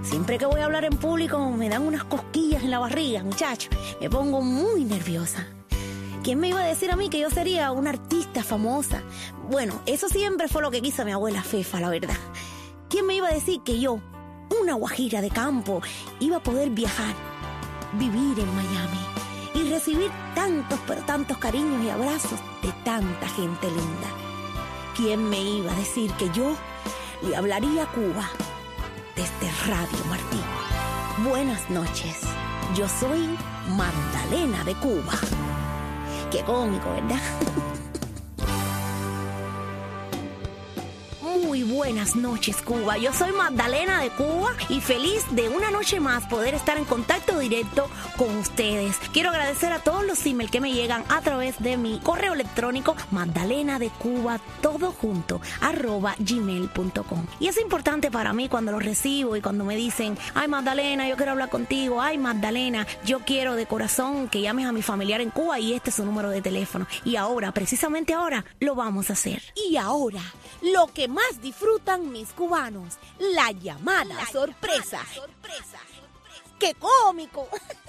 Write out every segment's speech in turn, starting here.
Siempre que voy a hablar en público me dan unas cosquillas en la barriga, muchacho. Me pongo muy nerviosa. ¿Quién me iba a decir a mí que yo sería una artista famosa? Bueno, eso siempre fue lo que quiso mi abuela Fefa, la verdad. ¿Quién me iba a decir que yo, una guajira de campo, iba a poder viajar, vivir en Miami y recibir tantos, pero tantos cariños y abrazos de tanta gente linda? ¿Quién me iba a decir que yo le hablaría a Cuba desde Radio Martí? Buenas noches, yo soy Magdalena de Cuba. Qué cómico, ¿verdad? Muy buenas noches, Cuba. Yo soy Magdalena de Cuba y feliz de una noche más poder estar en contacto directo con ustedes. Quiero agradecer a todos los emails que me llegan a través de mi correo electrónico magdalenadecuba, todo junto, @gmail.com. Y es importante para mí cuando los recibo y cuando me dicen, ay Magdalena, yo quiero hablar contigo, ay Magdalena, yo quiero de corazón que llames a mi familiar en Cuba y este es su número de teléfono. Y ahora, precisamente ahora, lo vamos a hacer. Y ahora, lo que más disfrutan mis cubanos, la llamada sorpresa. ¡Qué cómico!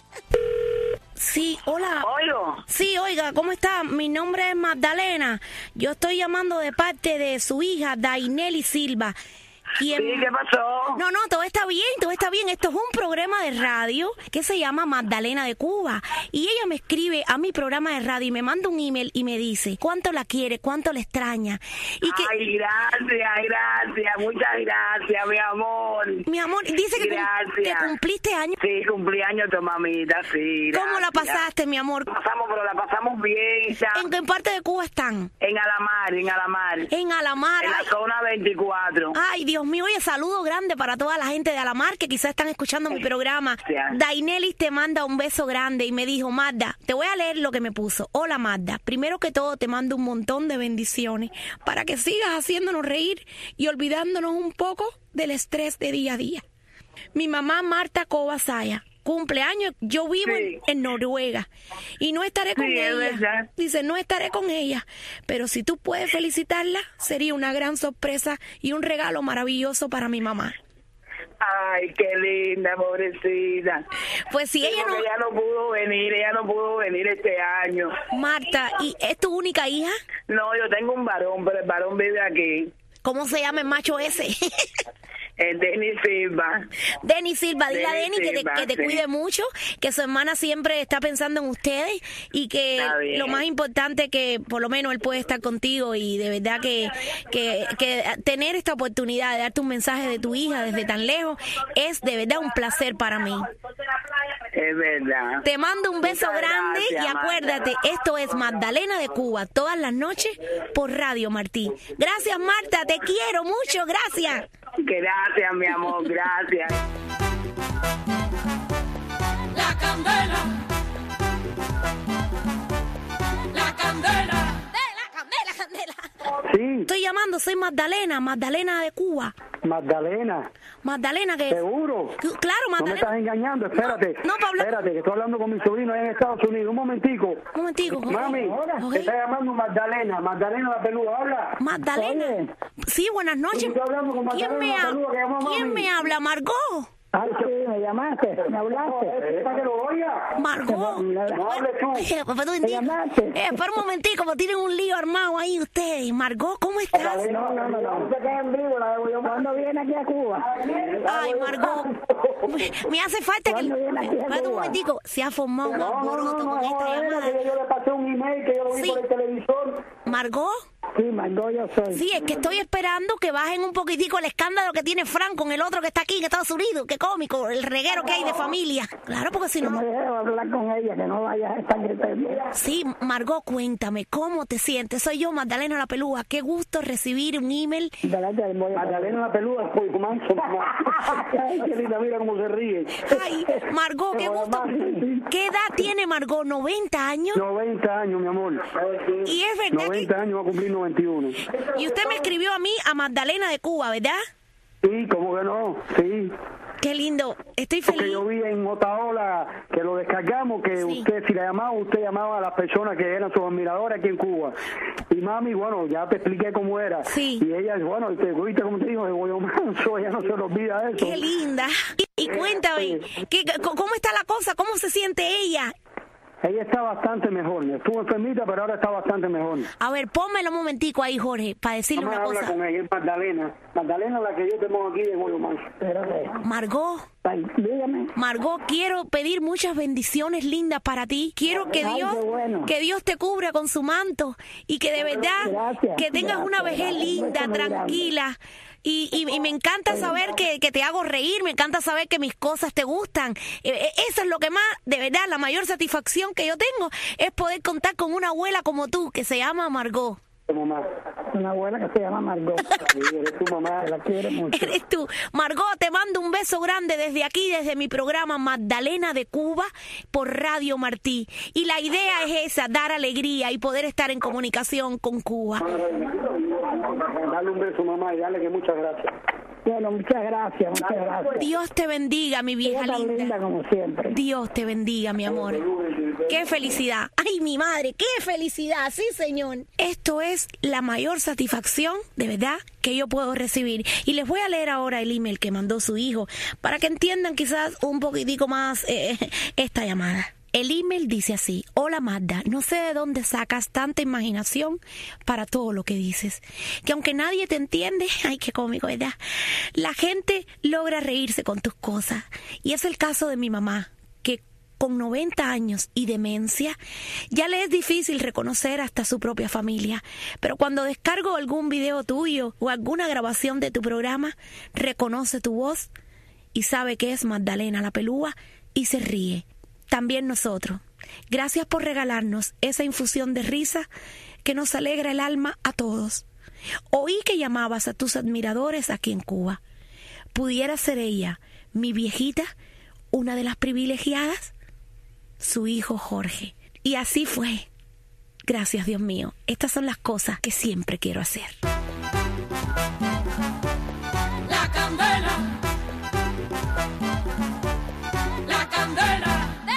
Sí, hola. Oigo. Sí, oiga, ¿cómo está? Mi nombre es Magdalena. Yo estoy llamando de parte de su hija, Dainely Silva. Sí, ¿qué pasó? No, todo está bien, todo está bien. Esto es un programa de radio que se llama Magdalena de Cuba. Y ella me escribe a mi programa de radio y me manda un email y me dice cuánto la quiere, cuánto la extraña. Y que, ay, gracias, muchas gracias, mi amor. Mi amor, dice que cumpliste años. Sí, cumplí años tu mamita, sí. Gracias. ¿Cómo la pasaste, mi amor? La pasamos bien. Ya. ¿En qué parte de Cuba están? En Alamar. En Alamar. En la zona 24. Ay, Dios mío, oye, saludo grande para toda la gente de Alamar que quizás están escuchando mi programa. Gracias. Dainely te manda un beso grande y me dijo, Magda, te voy a leer lo que me puso. Hola, Magda, primero que todo te mando un montón de bendiciones para que sigas haciéndonos reír y olvidándonos un poco del estrés de día a día. Mi mamá Marta Cobasaya cumpleaños, yo vivo en Noruega y no estaré con ella. Dice, no estaré con ella, pero si tú puedes felicitarla, sería una gran sorpresa y un regalo maravilloso para mi mamá. Ay, qué linda, pobrecita. Pues si ella no pudo venir este año. Marta, ¿y es tu única hija? No, yo tengo un varón, pero el varón vive aquí. ¿Cómo se llama el macho ese? Denis Silva. Denis Silva, dile a Denis que te cuide mucho, que su hermana siempre está pensando en ustedes y que lo más importante que por lo menos él puede estar contigo y de verdad que tener esta oportunidad de darte un mensaje de tu hija desde tan lejos es de verdad un placer para mí. Es verdad. Te mando un beso grande y acuérdate, esto es Magdalena de Cuba, todas las noches por Radio Martí. Gracias, Marta, te quiero mucho, gracias. Gracias, mi amor, gracias. La candela. La candela. La candela. Sí. Estoy llamando, soy Magdalena de Cuba. Magdalena, que... ¿Seguro? Claro, Magdalena. No me estás engañando, espérate. No, Pablo. Espérate, que estoy hablando con mi sobrino allá en Estados Unidos. Un momentico. Mami, te está llamando Magdalena la peluda, ¿habla? Magdalena. Oye. Sí, buenas noches. Estoy hablando con Magdalena la peluda que llamó mami. ¿Quién me habla? ¿Margot? Ay, sí, me llamaste, me hablaste. ¿Para que lo oiga? Margot. No hables tú. ¿Me llamaste? Espera un momentico, porque tienen un lío armado ahí ustedes. Margot, ¿cómo estás? No. Usted queda en vivo, la debo yo. ¿Cuándo viene aquí a Cuba? Ay, Margot. Me hace falta que... Espera un momentico. Se ha formado un alboroto con esta llamada. Yo le pasé un email que yo lo vi por el televisor. ¿Margot? Sí, Margot, yo soy. Sí, es que estoy esperando que bajen un poquitico el escándalo que tiene Frank con el otro que está aquí en Estados Unidos. Qué cómico, el reguero que hay de familia. Claro, porque si no... No me dejes hablar con ella, que no vaya a estar gritando. Sí, Margot, cuéntame, ¿cómo te sientes? Soy yo, Magdalena la Pelúa. Qué gusto recibir un email. Magdalena la Pelúa, pues, manso, mamá. Ay, qué linda, mira cómo se ríe. Ay, Margot, qué gusto. ¿Qué edad tiene Margot? ¿90 años? 90 años, mi amor. Y es verdad 90 años, va a cumplir 91. Y usted me escribió a mí, a Magdalena de Cuba, ¿verdad? Sí, ¿cómo que no? Sí. Qué lindo, estoy feliz. Porque yo vi en Otaola que lo descargamos, que usted, si la llamaba, usted llamaba a las personas que eran sus admiradores aquí en Cuba. Y mami, bueno, ya te expliqué cómo era. Sí. Y ella, bueno, ¿viste cómo te dijo? De Goyo Manso, ella no se le olvida eso. Qué linda. Y cuéntame, ¿cómo está la cosa? ¿Cómo se siente ella? Ella está bastante mejor. Estuvo enfermita, pero ahora está bastante mejor. A ver, pónmelo un momentico ahí, Jorge, para decirle una cosa. Con ella, es Magdalena. Magdalena, la que yo tengo aquí de Goyo Manso. Margot. Ay, dígame. Margot, quiero pedir muchas bendiciones lindas para ti. Quiero que Dios te cubra con su manto y que de verdad que tengas una vejez linda, tranquila. Y me encanta saber que te hago reír, me encanta saber que mis cosas te gustan. Eso es lo que más, de verdad, la mayor satisfacción que yo tengo es poder contar con una abuela como tú, que se llama Margot. Mamá, una abuela que se llama Margot. Eres tu mamá, la quiero mucho. Eres tú. Margot, te mando un beso grande desde aquí, desde mi programa Magdalena de Cuba por Radio Martí. Y la idea es esa, dar alegría y poder estar en comunicación con Cuba. Dale un beso, mamá, y dale que muchas gracias. Bueno, muchas gracias. Dios te bendiga, mi vieja linda. Como siempre. Dios te bendiga, mi amor. ¡Qué felicidad! ¡Ay, mi madre! ¡Qué felicidad! Sí, señor. Esto es la mayor satisfacción, de verdad, que yo puedo recibir. Y les voy a leer ahora el email que mandó su hijo para que entiendan quizás un poquitico más esta llamada. El email dice así: hola Magda, no sé de dónde sacas tanta imaginación para todo lo que dices. Que aunque nadie te entiende, ay qué cómico, ¿verdad? La gente logra reírse con tus cosas. Y es el caso de mi mamá, que con 90 años y demencia, ya le es difícil reconocer hasta su propia familia. Pero cuando descargo algún video tuyo o alguna grabación de tu programa, reconoce tu voz y sabe que es Magdalena la pelúa y se ríe. También nosotros. Gracias por regalarnos esa infusión de risa que nos alegra el alma a todos. Oí que llamabas a tus admiradores aquí en Cuba. ¿Pudiera ser ella, mi viejita, una de las privilegiadas? Su hijo Jorge. Y así fue. Gracias, Dios mío. Estas son las cosas que siempre quiero hacer. La candela. La candela.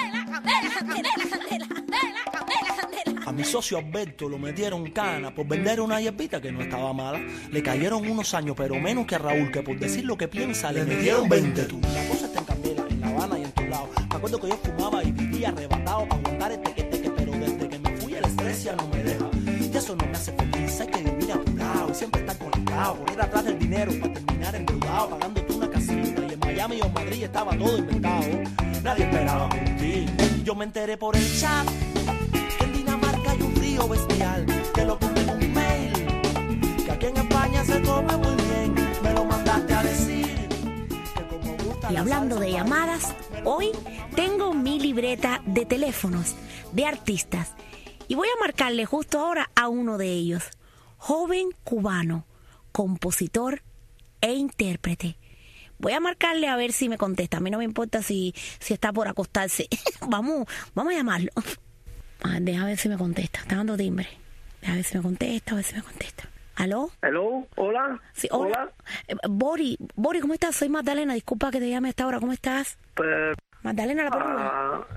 A mi socio Alberto lo metieron cana por vender una hierbita que no estaba mala. Le cayeron unos años, pero menos que a Raúl, que por decir lo que piensa le metieron 20 tú. La cosa está en Candela, en La Habana y en todos lados. Me acuerdo que yo fumaba y vivía arrebatado para aguantar el teque, pero desde que me fui el estrés ya no me deja. Y eso no me hace feliz, hay que vivir apurado y siempre estar conectado, correr atrás del dinero para terminar endeudado, pagándote una casita. Y en Miami o Madrid estaba todo inventado. Nadie esperaba por ti. Yo me enteré por el chat que en Dinamarca hay un río bestial. Te lo conté en un mail, que aquí en España se come muy bien. Me lo mandaste a decir que como gusta. Y hablando de llamadas, hoy tengo mi libreta de teléfonos de artistas y voy a marcarle justo ahora a uno de ellos. Joven cubano, compositor e intérprete. Voy a marcarle a ver si me contesta. A mí no me importa si está por acostarse. Vamos a llamarlo. Deja ver si me contesta. Está dando timbre. Deja ver si me contesta, ¿Aló? ¿Aló? ¿Hola? Sí, hola. Bori, ¿cómo estás? Soy Magdalena. Disculpa que te llame a esta hora. ¿Cómo estás? Magdalena la pelúa.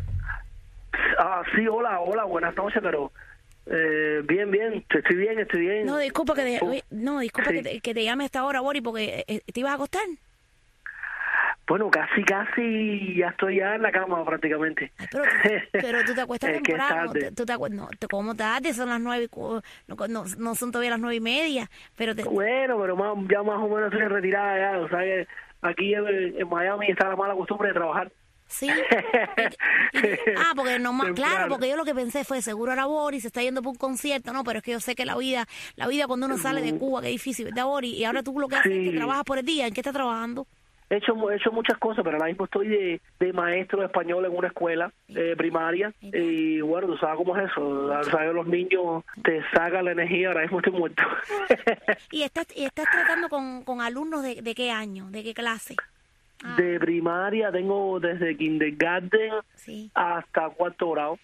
Sí, hola. Buenas noches, pero... bien. Estoy bien. No, disculpa que Sí. que te llame a esta hora, Bori, porque te ibas a acostar. Bueno, casi, ya estoy en la cama prácticamente. Ay, pero tú te acuestas temprano. ¿Cómo tarde? Son las 9, no son todavía las 9:30. Bueno, pero ya más o menos estoy retirada ya. O sea que aquí en Miami está la mala costumbre de trabajar. Sí. Porque claro, porque yo lo que pensé fue, seguro era Boris, se está yendo por un concierto, no, pero es que yo sé que la vida cuando uno sale de Cuba, que es difícil, ¿verdad, Boris? Y ahora tú lo que haces es que trabajas por el día. ¿En qué estás trabajando? He hecho muchas cosas, pero ahora mismo estoy de maestro de español en una escuela primaria. Y bueno, tú sabes cómo es eso. O sea, los niños te sacan la energía. Ahora mismo estoy muerto. ¿Y estás tratando con alumnos de qué año? ¿De qué clase? De primaria tengo desde kindergarten hasta cuarto grado.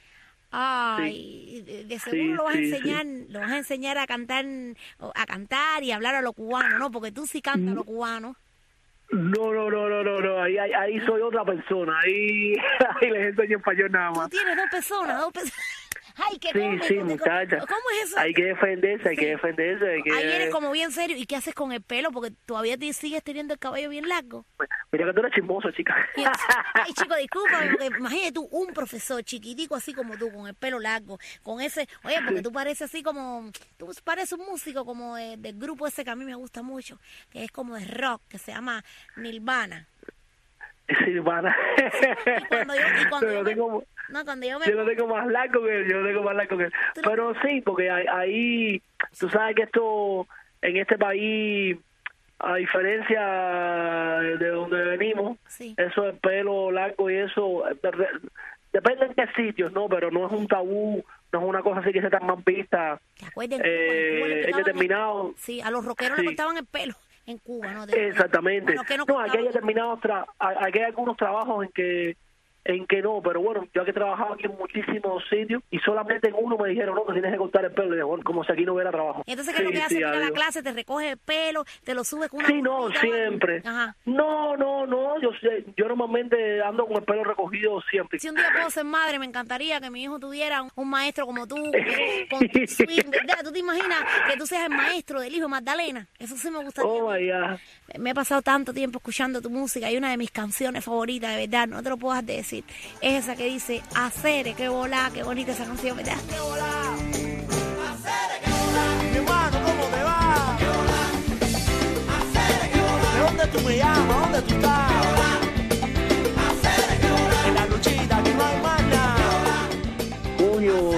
Ay, de seguro lo vas a enseñar a cantar y hablar a lo cubano, ¿no? Porque tú sí cantas a lo cubano. No, ahí soy otra persona, ahí les enseño español nada más. Tú tienes dos personas. Ay, qué cómico. Sí, muchacha. ¿Cómo es eso? Hay que defenderse. Ahí eres como bien serio. ¿Y qué haces con el pelo? Porque todavía sigues teniendo el cabello bien largo. Mira que tú eres chismoso, chica. Ay, chico, discúlpame, porque imagínate tú, un profesor chiquitico así como tú, con el pelo largo, con ese... Oye, porque tú pareces así como... Tú pareces un músico como del grupo ese que a mí me gusta mucho, que es como de rock, que se llama Nirvana. Silvana. Cuando yo lo tengo más largo que él, Pero sí, porque ahí, tú sabes que esto, en este país, a diferencia de donde venimos, sí, eso del pelo largo y eso, depende en qué sitios, ¿no? Pero no es un tabú, no es una cosa así que se tan mal vista. ¿Te acuerdas? En determinado... Sí, a los rockeros le cortaban el pelo. En Cuba, ¿no? Exactamente. Bueno, no, aquí hay determinados aquí hay algunos trabajos en que no, pero bueno, yo que he trabajado aquí en muchísimos sitios y solamente en uno me dijeron, no, que tienes que cortar el pelo, y dije, bueno, como si aquí no hubiera trabajo. Entonces, ¿qué es lo que hace? Mira la clase, te recoge el pelo, te lo sube con una... Sí, no, siempre. Ajá. No, yo normalmente ando con el pelo recogido siempre. Si un día puedo ser madre, me encantaría que mi hijo tuviera un maestro como tú, con tu swing, ¿verdad? ¿Tú te imaginas que tú seas el maestro del hijo de Magdalena? Eso sí me gustaría. Oh, my God. Me he pasado tanto tiempo escuchando tu música y una de mis canciones favoritas, de verdad, no te lo puedo dejar de decir, es esa que dice, Acere, qué volá, qué bonita esa canción, ¿verdad? ¡Qué volá! ¡Acere, qué volá! Mi hermano, ¿cómo te va? ¡Qué volá! ¡Acere, qué volá! ¿De dónde tú me llamas? ¿Dónde tú estás? ¡Qué volá! ¡Acere, qué volá! En la luchita que no hay maña. Coño,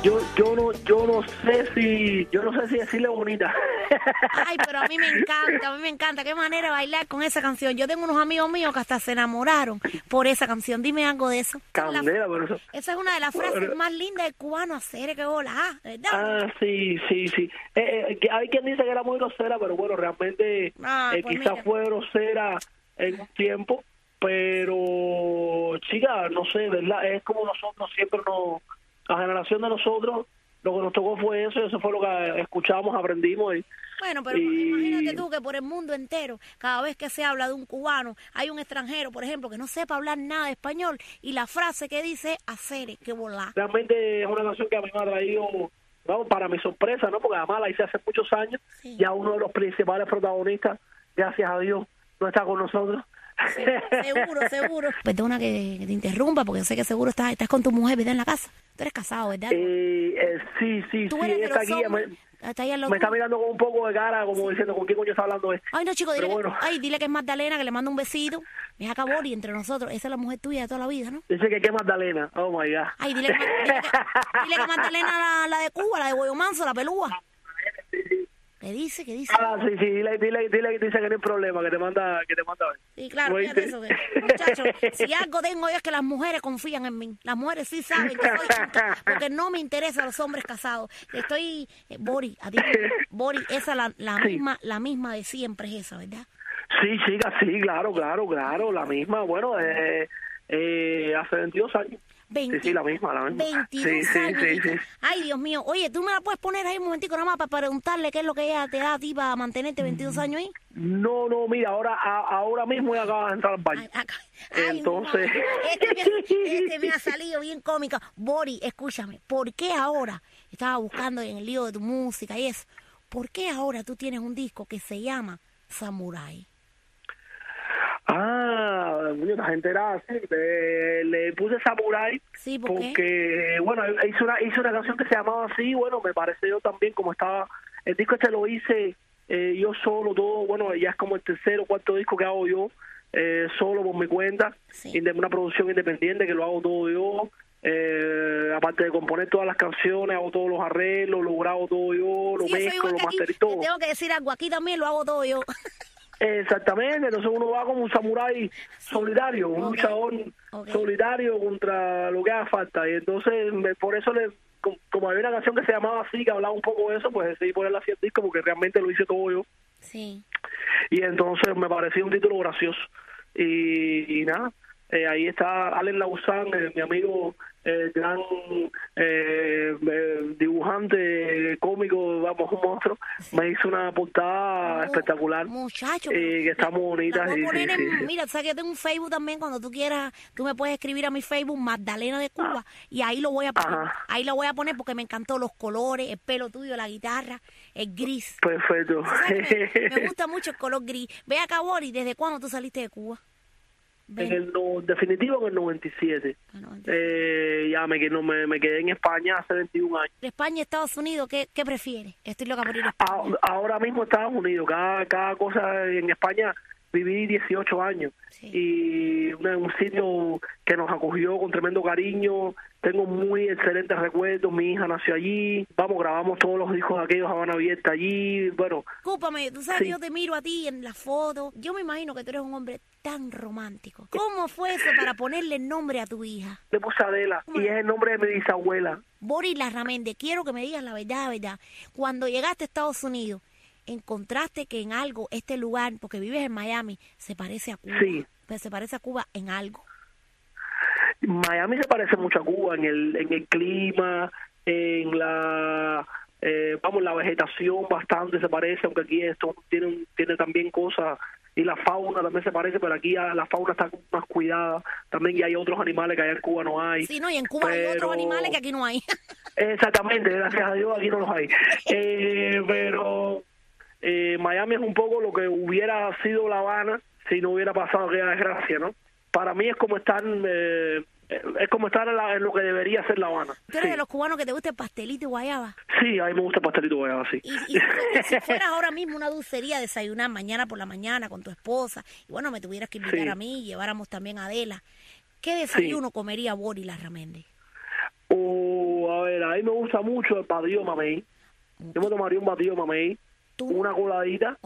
yo no sé si decirle bonita. Ay, pero a mí me encanta, qué manera de bailar con esa canción. Yo tengo unos amigos míos que hasta se enamoraron por esa canción. Dime algo de eso. Candela, por eso. Esa es una de las frases más lindas del cubano, hacer que volá, ¿verdad? Ah, sí. Hay quien dice que era muy grosera, pero bueno, realmente pues quizás fue grosera en un tiempo, pero chica, no sé, ¿verdad? Es como nosotros siempre la generación de nosotros, lo que nos tocó fue eso fue lo que escuchamos, aprendimos. Bueno, pero imagínate tú que por el mundo entero, cada vez que se habla de un cubano, hay un extranjero, por ejemplo, que no sepa hablar nada de español, y la frase que dice, hacer que volar. Realmente es una canción que a mí me ha traído, vamos, para mi sorpresa, ¿no? Porque además la hice hace muchos años, sí. Ya uno de los principales protagonistas, gracias a Dios, no está con nosotros. Sí, seguro. Perdona que te interrumpa, porque yo sé que seguro estás con tu mujer, ¿verdad? En la casa. Tú eres casado, ¿verdad? Sí, ella está aquí, me está mirando con un poco de cara, como diciendo, ¿con qué coño está hablando este? Ay, no, chico, dile que es Magdalena, que le manda un besito. Me acá Bori entre nosotros, esa es la mujer tuya de toda la vida, ¿no? Dice que es Magdalena, oh my God. Ay, dile que Magdalena la de Cuba, la de Boyomanso, la pelúa. ¿Qué dice? Ah, sí, dile que dice que no hay problema, que te manda a ver. Sí, claro, fíjate eso. Muchachos, si algo tengo yo es que las mujeres confían en mí. Las mujeres sí saben que soy chanta, porque no me interesan los hombres casados. Estoy, Bori, esa la misma de siempre es esa, ¿verdad? Sí, chica, sí, claro, la misma, bueno, hace 22 años. Sí, la misma. 22 años. Sí. Ay, Dios mío. Oye, ¿tú me la puedes poner ahí un momentico nada más para preguntarle qué es lo que ella te da a ti para mantenerte 22 años ahí? No, mira, ahora mismo ella acaba de entrar al baño. Ay, entonces... Este me ha salido bien cómica. Bori, escúchame, ¿por qué ahora? Estaba buscando en el lío de tu música y eso. ¿Por qué ahora tú tienes un disco que se llama Samurai? La gente era así, le puse Samurai, sí, porque, bueno, hice una canción que se llamaba así, bueno, me pareció también como estaba, el disco lo hice yo solo, todo, bueno, ya es como el tercer o cuarto disco que hago yo, solo por mi cuenta, sí. Una producción independiente que lo hago todo yo, aparte de componer todas las canciones, hago todos los arreglos, lo grabo todo yo, lo mezclo, lo masterizo todo. Tengo que decir algo, aquí también lo hago todo yo. Exactamente, entonces uno va como un samurái solidario, un luchador solidario contra lo que haga falta, y entonces por eso como había una canción que se llamaba así, que hablaba un poco de eso, pues decidí ponerla así al disco porque realmente lo hice todo yo. Sí. Y entonces me parecía un título gracioso y nada, ahí está Allen Lauzán, mi amigo, gran dibujante, cómico, vamos, un monstruo. Sí. Me hizo una portada espectacular. Muchacho. Que está muy bonita. Sí, mira, sabes que yo tengo un Facebook también, cuando tú quieras, tú me puedes escribir a mi Facebook, Magdalena de Cuba, y ahí lo voy a poner. Ajá. Ahí lo voy a poner porque me encantó los colores, el pelo tuyo, la guitarra, el gris. Perfecto. Me gusta mucho el color gris. Ve acá, Boris, ¿desde cuándo tú saliste de Cuba? Definitivo en el 97. Ya me quedé en España hace 21 años. ¿De España a Estados Unidos qué prefieres? Estoy loca por ir a España. Ahora mismo Estados Unidos. Cada cosa en España viví 18 años. Sí. Y un sitio que nos acogió con tremendo cariño. Tengo muy excelentes recuerdos. Mi hija nació allí. Vamos, grabamos todos los discos de aquellos Habana Abierta allí. Bueno. Escúpame, tú sabes, yo te miro a ti en la foto. Yo me imagino que tú eres un hombre tan romántico. ¿Cómo fue eso para ponerle el nombre a tu hija? Le puse Adela, y es el nombre de mi bisabuela. Boris Larramendi, quiero que me digas la verdad. Cuando llegaste a Estados Unidos, ¿encontraste que en algo este lugar, porque vives en Miami, se parece a Cuba? Sí. Pero se parece a Cuba en algo. Miami se parece mucho a Cuba en el clima, en la la vegetación bastante se parece, aunque aquí esto tiene también cosas, y la fauna también se parece, pero aquí la fauna está más cuidada también, y hay otros animales que allá en Cuba no hay. Sí, no, y en Cuba hay otros animales que aquí no hay. Exactamente, gracias a Dios aquí no los hay. Pero Miami es un poco lo que hubiera sido La Habana si no hubiera pasado aquella desgracia, ¿no? Para mí es como estar en lo que debería ser La Habana. ¿Tú eres de los cubanos que te gusta el pastelito y guayaba? Sí, a mí me gusta el pastelito y guayaba, sí. Y si fueras ahora mismo una dulcería a desayunar mañana por la mañana con tu esposa, y bueno, me tuvieras que invitar a mí y lleváramos también a Adela, ¿qué desayuno comería Boris Larramendi? A ver, a mí me gusta mucho el batido de mamey. Yo me tomaría un batido de mamey, una coladita,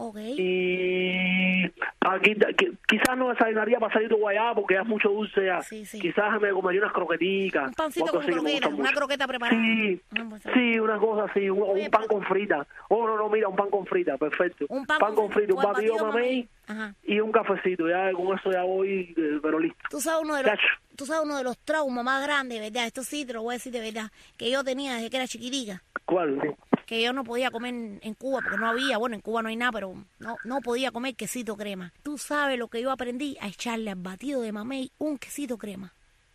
y aquí quizás no desayunaría pastelito guayaba porque es mucho dulce ya. Sí. Quizás me comería unas croqueticas. Un pancito con croqueta, una croqueta preparada. Sí, una cosa así, un pan con frita. Mira, un pan con frita, perfecto. Un pan con frita, un batido de mamey y un cafecito, ya con eso ya voy, pero listo. Tú sabes uno de los traumas más grandes, ¿verdad? Esto sí te lo voy a decir de verdad, que yo tenía desde que era chiquitica. ¿Cuál? Que yo no podía comer en Cuba porque no había, bueno, en Cuba no hay nada, pero no podía comer quesito crema. Tú sabes lo que yo aprendí, a echarle al batido de mamey un quesito crema.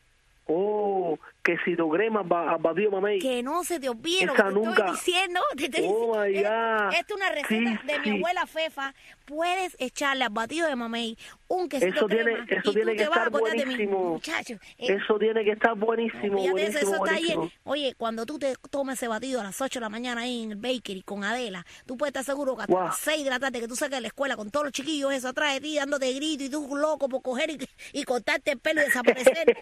Quesito crema al batido de mamey. Que no se te olvide lo que te estoy diciendo. My God. Esta es una receta de mi abuela Fefa. Puedes echarle al batido de mamey un quesito crema. Eso tiene que estar buenísimo. Eso tiene que estar buenísimo. Eso está bien. Oye, cuando tú te tomes ese batido a las 8 de la mañana ahí en el bakery con Adela, tú puedes estar seguro que hasta las 6 de la tarde que tú saques de la escuela con todos los chiquillos eso atrás de ti dándote grito y tú loco por coger y cortarte el pelo y desaparecer.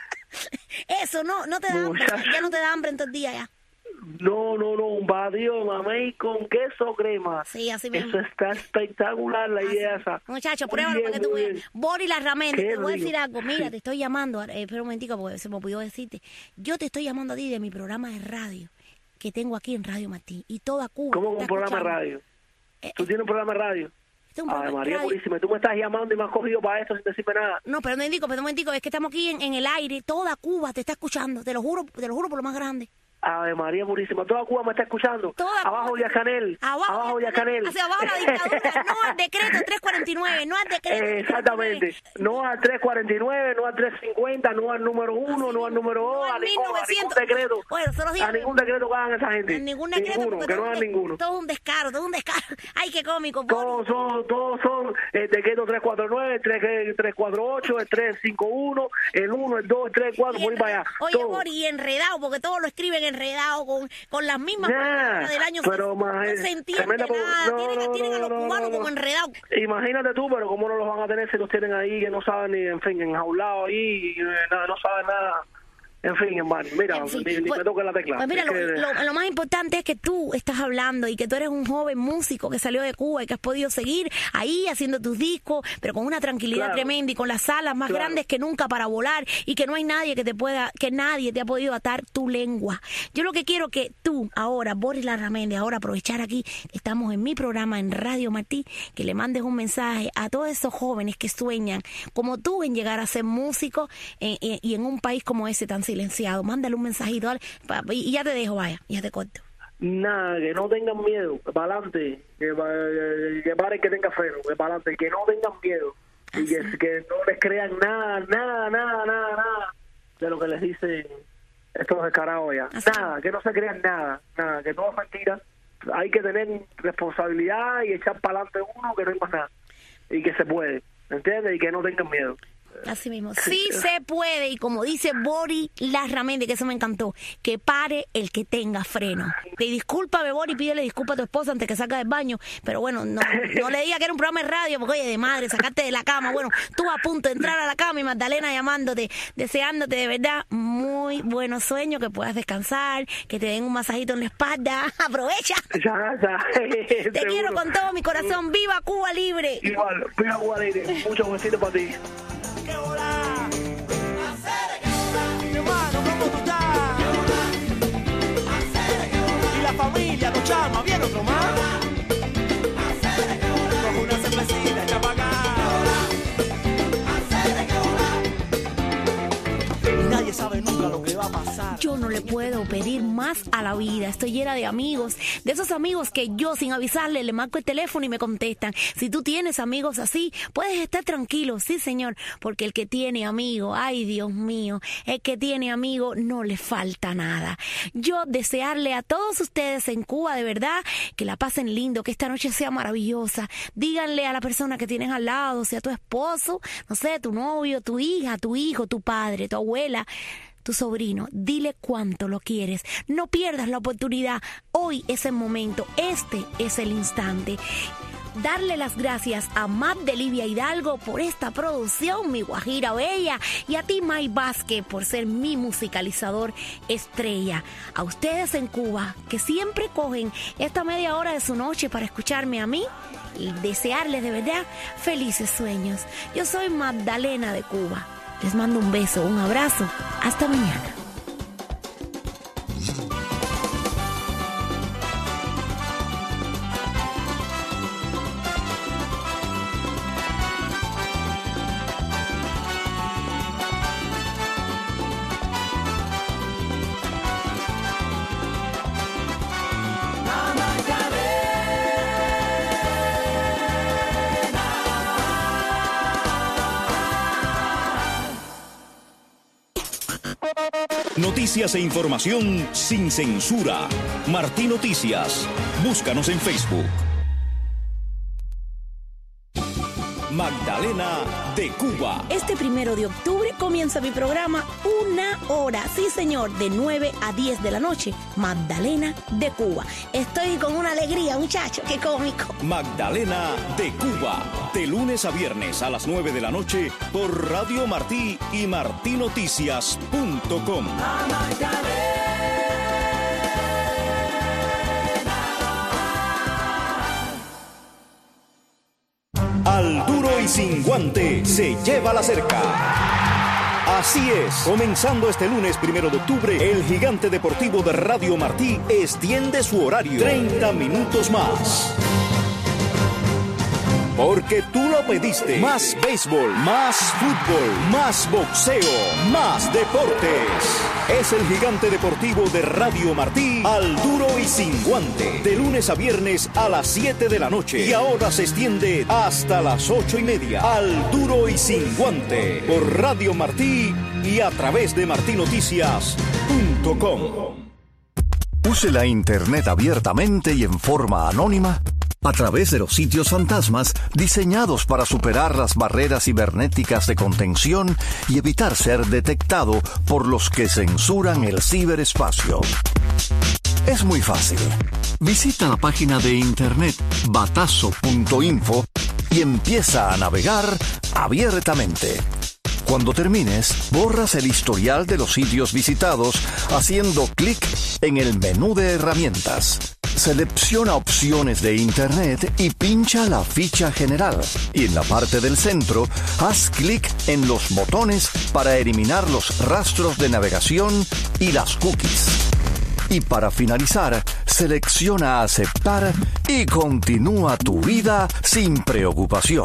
Eso no te da hambre, ya no te da hambre en todo el día ya. No, un batido de mamey con queso crema. Sí, así mismo. Eso está espectacular, la idea esa. Muchachos, pruébalo para que tú veas. Boris Larramendi, te voy a decir algo. Mira, te estoy llamando, espera un momentico porque se me olvidó decirte. Yo te estoy llamando a ti de mi programa de radio que tengo aquí en Radio Martín y toda Cuba. ¿Cómo un programa de radio? ¿Tú tienes un programa de radio? Ay, María Purísima, tú me estás llamando y me has cogido para esto sin decirme nada. No, pero un momentico, es que estamos aquí en el aire, toda Cuba te está escuchando, te lo juro por lo más grande. Ave María Purísima, toda Cuba me está escuchando. Abajo Díaz Canel. Abajo Díaz Canel. Hacia abajo la dictadura, no al decreto 349, no al decreto. Exactamente. No al 349, no al 350, no al número 1, no al número 2, a ningún decreto. Bueno, a ningún decreto que hagan esa gente. Ningún decreto. Ninguno, que no hagan ninguno. Todo un descaro. Ay, qué cómico. Todos son el decreto 349, el 348, el 351, el 1, el 2, el 3, el 4, por ahí para allá. Oye, Boris, y enredado, porque todos lo escriben enredado con las mismas palabras del año. Pero no se entiende nada. Tienen a los cubanos como enredados. Imagínate tú, pero cómo no los van a tener si los tienen ahí, que no saben ni, en fin, enjaulados ahí, y no saben nada. En fin, hermano, mira, ni me toque la tecla. Pues mira, lo más importante es que tú estás hablando y que tú eres un joven músico que salió de Cuba y que has podido seguir ahí haciendo tus discos, pero con una tranquilidad tremenda y con las alas más grandes que nunca para volar, y que no hay nadie que nadie te ha podido atar tu lengua. Yo lo que quiero que tú ahora, Boris Larramendi, ahora aprovechar aquí, estamos en mi programa en Radio Martí, que le mandes un mensaje a todos esos jóvenes que sueñan como tú en llegar a ser músicos y en un país como ese tan silenciado. Mándale un mensajito y ya te dejo, vaya, ya te corto. Nada, que no tengan miedo, que para adelante, que pare que tenga freno, que para adelante, que no tengan miedo y que no les crean nada de lo que les dicen estos descarados ya. Nada, que no se crean nada, que todo es mentira. Hay que tener responsabilidad y echar para adelante uno, que no hay más nada, y que se puede, ¿entiendes? Y que no tengan miedo. Así mismo, sí se puede, y como dice Boris Larramendi, que eso me encantó, que pare el que tenga freno. Y discúlpame, Boris, pídele disculpas a tu esposa antes que saca del baño, pero bueno, no le diga que era un programa de radio, porque oye, de madre, sacarte de la cama, bueno, tú a punto de entrar a la cama y Magdalena llamándote, deseándote de verdad muy buenos sueños, que puedas descansar, que te den un masajito en la espalda, aprovecha. Ya. Te quiero con todo mi corazón, viva Cuba Libre. Igual, viva Cuba Libre, muchos besitos para ti. ¡Qué hola! Mi hermano, ¿cómo tú estás? Y la familia, los chamas, ¿bien otro más? Con una cervecita, echa pa' acá. Y nadie sabe nunca lo que va a pasar. Yo no le puedo pedir más a la vida. Estoy llena de amigos, de esos amigos que yo sin avisarle le marco el teléfono y me contestan. Si tú tienes amigos así, puedes estar tranquilo, sí señor, porque el que tiene amigo, ay Dios mío, el que tiene amigo no le falta nada. Yo desearle a todos ustedes en Cuba de verdad que la pasen lindo, que esta noche sea maravillosa. Díganle a la persona que tienes al lado, sea tu esposo, no sé, tu novio, tu hija, tu hijo, tu padre, tu abuela, tu sobrino, dile cuánto lo quieres. No pierdas la oportunidad. Hoy es el momento, este es el instante. Darle las gracias a Matt de Livia Hidalgo por esta producción, mi guajira bella, y a ti, May Vázquez, por ser mi musicalizador estrella. A ustedes en Cuba, que siempre cogen esta media hora de su noche para escucharme a mí, y desearles de verdad felices sueños. Yo soy Magdalena de Cuba. Les mando un beso, un abrazo. Hasta mañana. Noticias e información sin censura. Martí Noticias. Búscanos en Facebook. Magdalena de Cuba. Este 1 de octubre comienza mi programa 1 hora, sí señor, de 9 a 10 de la noche, Magdalena de Cuba. Estoy con una alegría, muchacho, qué cómico. Magdalena de Cuba, de lunes a viernes a las 9 de la noche por Radio Martí y martinoticias.com. Al duro y sin guante se lleva la cerca. Así es, comenzando este lunes 1 de octubre, el gigante deportivo de Radio Martí extiende su horario 30 minutos más. Porque tú lo pediste. Más béisbol, más fútbol, más boxeo, más deportes. Es el gigante deportivo de Radio Martí, al duro y sin guante. De lunes a viernes a las 7 de la noche. Y ahora se extiende hasta las 8:30. Al duro y sin guante. Por Radio Martí y a través de martinoticias.com. Use la internet abiertamente y en forma anónima a través de los sitios fantasmas diseñados para superar las barreras cibernéticas de contención y evitar ser detectado por los que censuran el ciberespacio. Es muy fácil. Visita la página de internet batazo.info y empieza a navegar abiertamente. Cuando termines, borras el historial de los sitios visitados haciendo clic en el menú de herramientas. Selecciona opciones de Internet y pincha la ficha general. Y en la parte del centro, haz clic en los botones para eliminar los rastros de navegación y las cookies. Y para finalizar, selecciona aceptar y continúa tu vida sin preocupación.